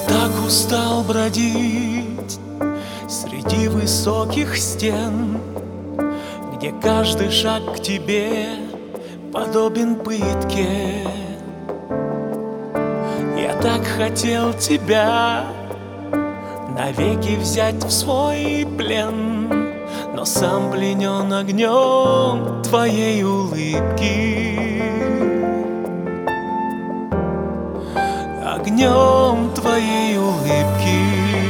так устал бродить среди высоких стен, где каждый шаг к тебе подобен пытке. Я так хотел тебя навеки взять в свой плен, но сам пленен огнем твоей улыбки, огнем твоей улыбки.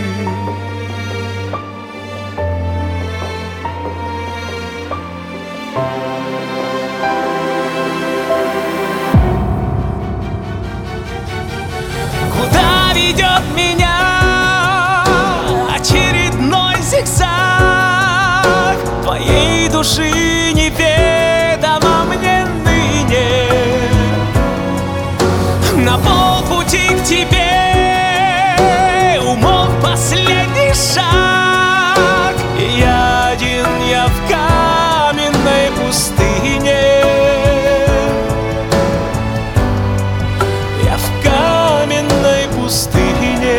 Куда ведет меня очередной зигзаг твоей души, неведомо мне ныне. На полпути к тебе умолк последний шаг, и я один, я в каменной пустыне. Я в каменной пустыне.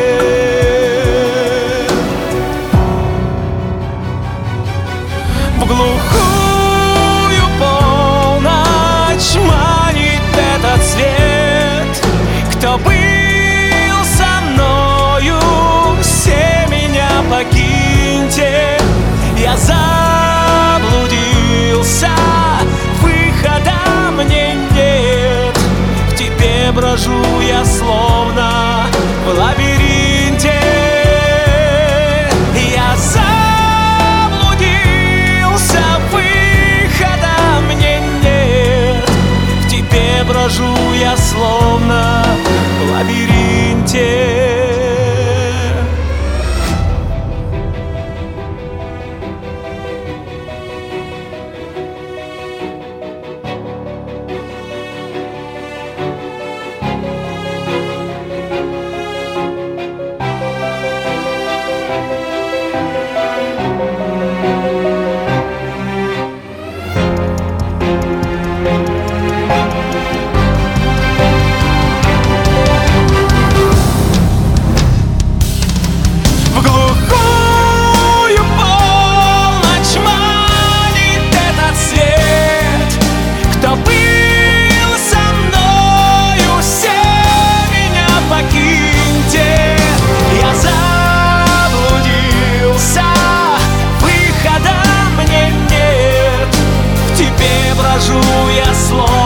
В глухую полночь манит этот свет. Кто был со мною, все меня покиньте. Я заблудился, выхода мне нет. В тебе брожу я словно в лабиринте. Я заблудился, выхода мне нет. В тебе брожу я словно в лабиринте. Брожу я словно